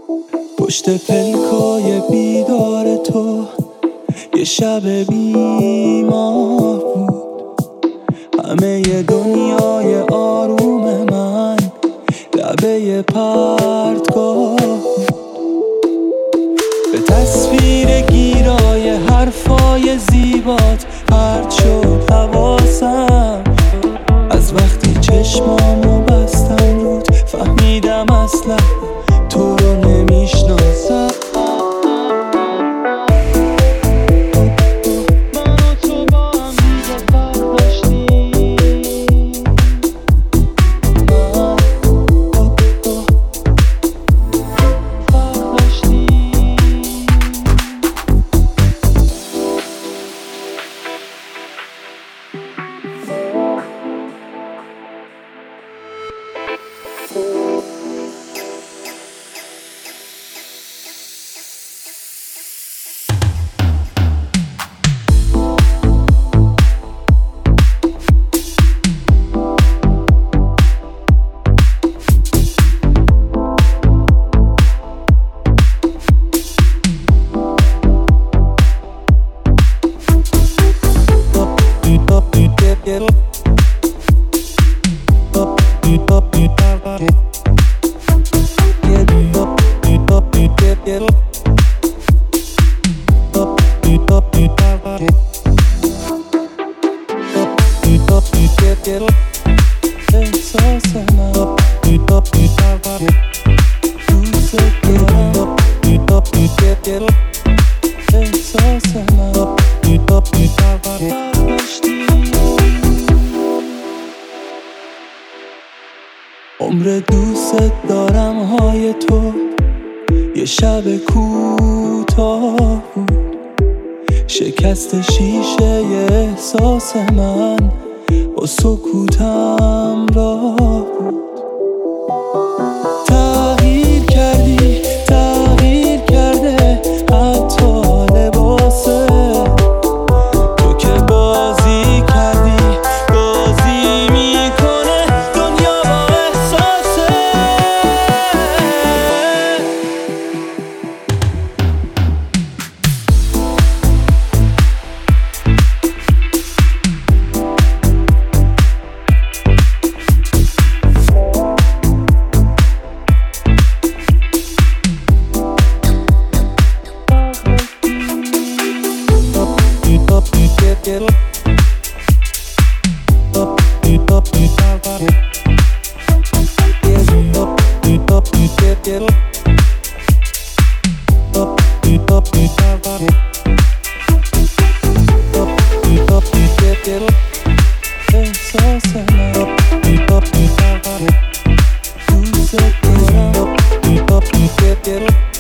پشت پلکای بیدار تو یه شب بیمار بود. همه ی دنیای آروم من لبه پرتگاه بود. به تصویر گیرای حرفای زیبات پرت شد حواسم. از وقتی چشمامو بستم رود فهمیدم اصلا تو رو نمیشناسم. عمر دوست دارم های تو یه شب کوتاه بود. شکست شیشه ی احساس من با سکوتم راه بود. تغییر کردی تغییر کرده حتی لباسه تو که بازی کردی بازی میکنه دنیا با احساسه. Get up, up, get up, get up.